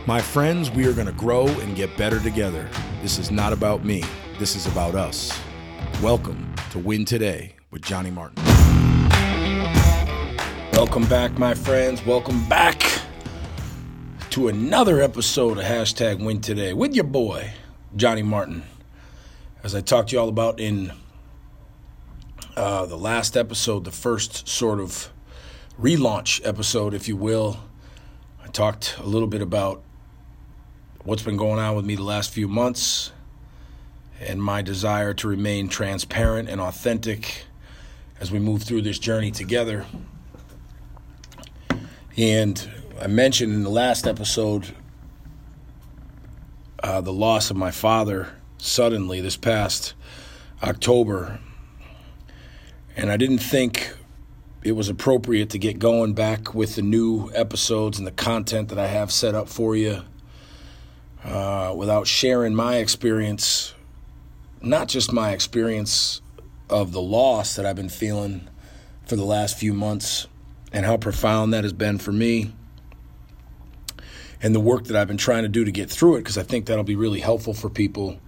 My friends, we are going to grow and get better together. This is not about me. This is about us. Welcome to Win Today with Johnny Martin. Welcome back, my friends. Welcome back to another episode of Hashtag Win Today with your boy, Johnny Martin. As I talked to you all about in the last episode, the first sort of relaunch episode, if you will, I talked a little bit about what's been going on with me the last few months and my desire to remain transparent and authentic as we move through this journey together. And I mentioned in the last episode the loss of my father suddenly this past October. And I didn't think it was appropriate to get going back with the new episodes and the content that I have set up for you without sharing my experience, not just my experience of the loss that I've been feeling for the last few months and how profound that has been for me and the work that I've been trying to do to get through it, because I think that'll be really helpful for people.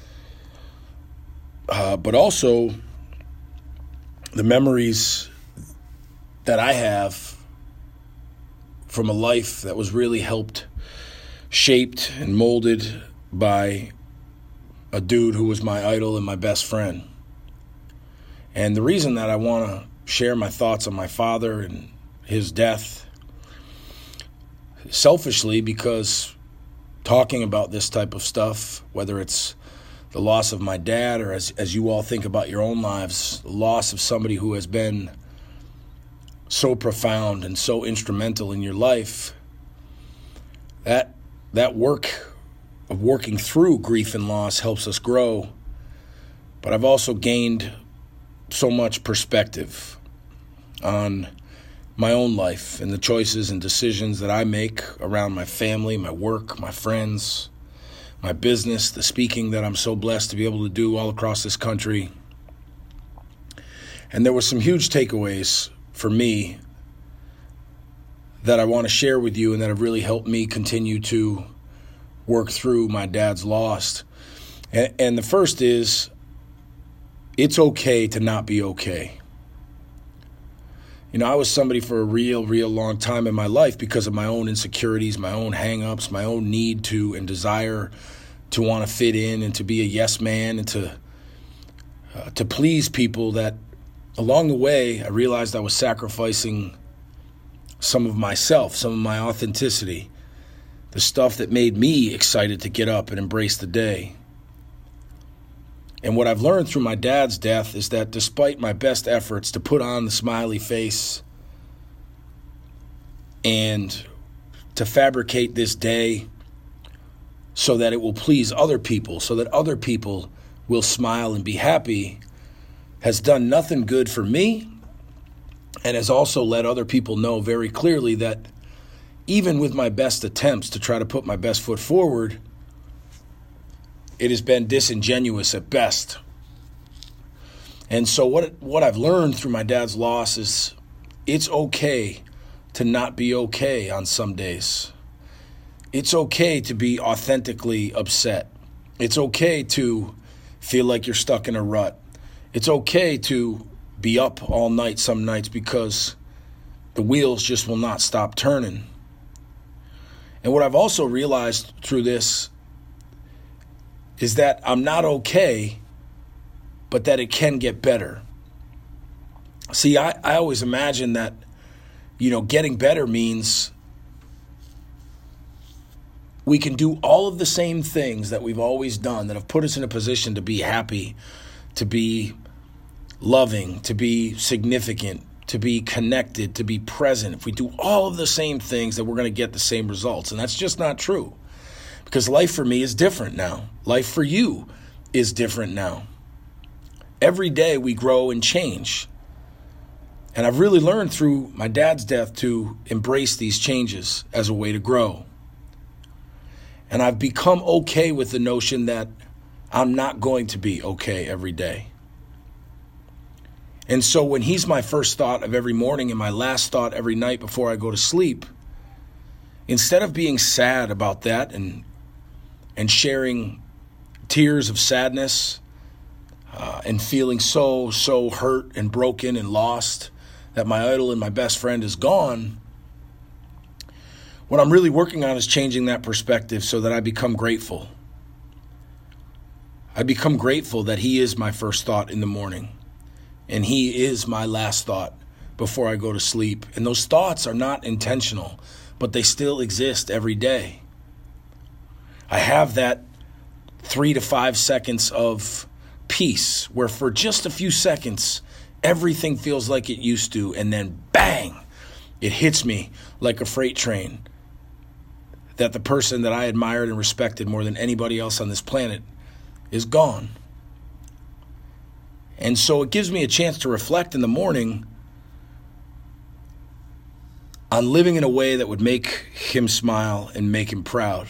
But also the memories that I have from a life that was really shaped and molded by a dude who was my idol and my best friend. And the reason that I want to share my thoughts on my father and his death, selfishly, because talking about this type of stuff, whether it's the loss of my dad or as you all think about your own lives, the loss of somebody who has been so profound and so instrumental in your life, that work of working through grief and loss helps us grow. But I've also gained so much perspective on my own life and the choices and decisions that I make around my family, my work, my friends, my business, the speaking that I'm so blessed to be able to do all across this country. And there were some huge takeaways for me that I want to share with you and that have really helped me continue to work through my dad's loss. And the first is, it's okay to not be okay. You know, I was somebody for a real long time in my life because of my own insecurities, my own hang-ups, my own need to and desire to want to fit in and to be a yes man and to please people, that along the way I realized I was sacrificing some of myself, some of my authenticity, the stuff that made me excited to get up and embrace the day. And what I've learned through my dad's death is that despite my best efforts to put on the smiley face and to fabricate this day so that it will please other people, so that other people will smile and be happy, has done nothing good for me, and has also let other people know very clearly that even with my best attempts to try to put my best foot forward, it has been disingenuous at best. And so what I've learned through my dad's loss is it's okay to not be okay on some days. It's okay to be authentically upset. It's okay to feel like you're stuck in a rut. It's okay to be up all night some nights because the wheels just will not stop turning. And what I've also realized through this is that I'm not okay, but that it can get better. See, I always imagine that, getting better means we can do all of the same things that we've always done that have put us in a position to be happy, to be loving, to be significant, to be connected, to be present. If we do all of the same things, that we're going to get the same results. And that's just not true. Because life for me is different now. Life for you is different now. Every day we grow and change. And I've really learned through my dad's death to embrace these changes as a way to grow. And I've become okay with the notion that I'm not going to be okay every day. And so when he's my first thought of every morning and my last thought every night before I go to sleep, instead of being sad about that and sharing tears of sadness and feeling so hurt and broken and lost that my idol and my best friend is gone, what I'm really working on is changing that perspective so that I become grateful. I become grateful that he is my first thought in the morning, and he is my last thought before I go to sleep. And those thoughts are not intentional, but they still exist every day. I have that 3 to 5 seconds of peace where for just a few seconds, everything feels like it used to, and then bang, it hits me like a freight train that the person that I admired and respected more than anybody else on this planet is gone. And so it gives me a chance to reflect in the morning on living in a way that would make him smile and make him proud.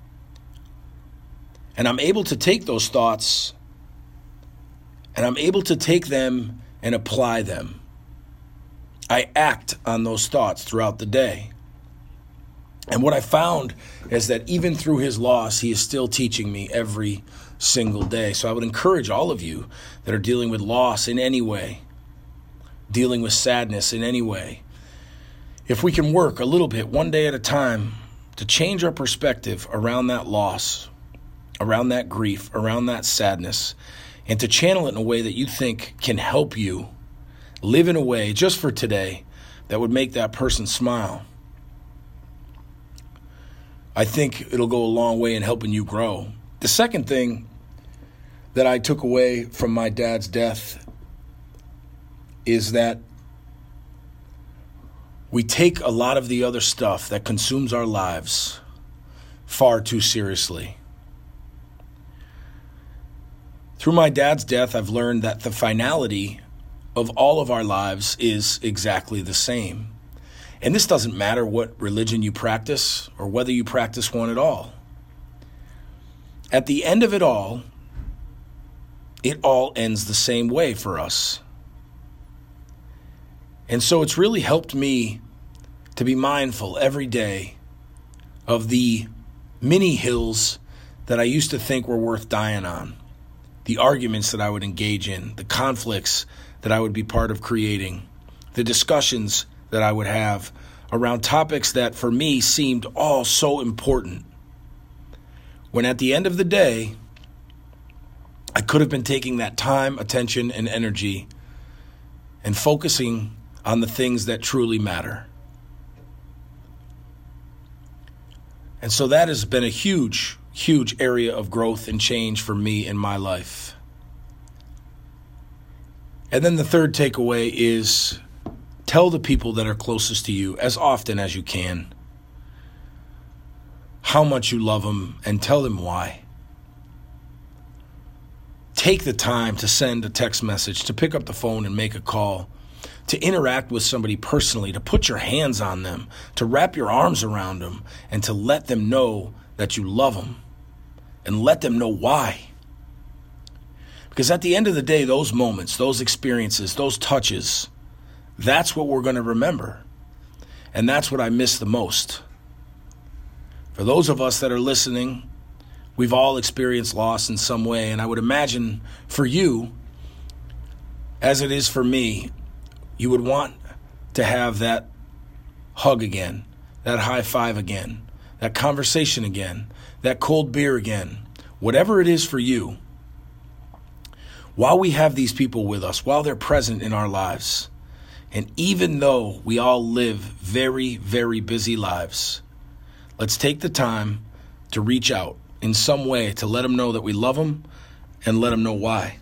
And I'm able to take those thoughts and I'm able to take them and apply them. I act on those thoughts throughout the day. And what I found is that even through his loss, he is still teaching me every single day. So I would encourage all of you that are dealing with loss in any way, dealing with sadness in any way, if we can work a little bit, one day at a time, to change our perspective around that loss, around that grief, around that sadness, and to channel it in a way that you think can help you live in a way just for today that would make that person smile, I think it'll go a long way in helping you grow. The second thing that I took away from my dad's death is that we take a lot of the other stuff that consumes our lives far too seriously. Through my dad's death, I've learned that the finality of all of our lives is exactly the same. And this doesn't matter what religion you practice or whether you practice one at all. At the end of it all ends the same way for us. And so it's really helped me to be mindful every day of the mini hills that I used to think were worth dying on, the arguments that I would engage in, the conflicts that I would be part of creating, the discussions that I would have around topics that for me seemed all so important. When at the end of the day, I could have been taking that time, attention, and energy and focusing on the things that truly matter. And so that has been a huge, huge area of growth and change for me in my life. And then the third takeaway is tell the people that are closest to you as often as you can how much you love them and tell them why. Take the time to send a text message, to pick up the phone and make a call, to interact with somebody personally, to put your hands on them, to wrap your arms around them, and to let them know that you love them and let them know why. Because at the end of the day, those moments, those experiences, those touches, that's what we're going to remember. And that's what I miss the most. For those of us that are listening, we've all experienced loss in some way. And I would imagine for you, as it is for me, you would want to have that hug again, that high five again, that conversation again, that cold beer again, whatever it is for you. While we have these people with us, while they're present in our lives, and even though we all live very, very busy lives, let's take the time to reach out in some way to let them know that we love them and let them know why.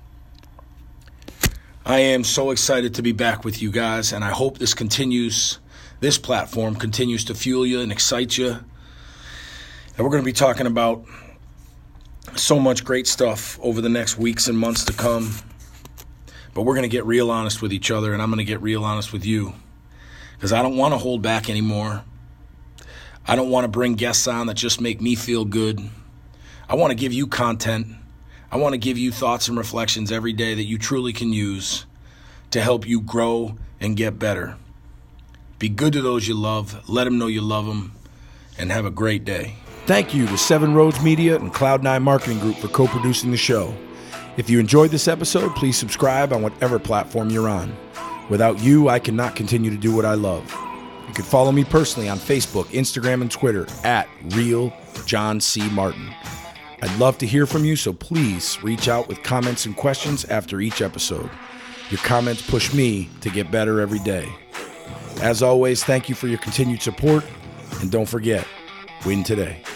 I am so excited to be back with you guys, and I hope this platform continues to fuel you and excite you. And we're going to be talking about so much great stuff over the next weeks and months to come. But we're going to get real honest with each other, and I'm going to get real honest with you. Because I don't want to hold back anymore. I don't want to bring guests on that just make me feel good. I want to give you content. I want to give you thoughts and reflections every day that you truly can use to help you grow and get better. Be good to those you love. Let them know you love them. and have a great day. Thank you to Seven Roads Media and Cloud9 Marketing Group for co-producing the show. If you enjoyed this episode, please subscribe on whatever platform you're on. Without you, I cannot continue to do what I love. You can follow me personally on Facebook, Instagram, and Twitter at RealJohnCMartin. I'd love to hear from you, so please reach out with comments and questions after each episode. Your comments push me to get better every day. As always, thank you for your continued support, and don't forget, win today.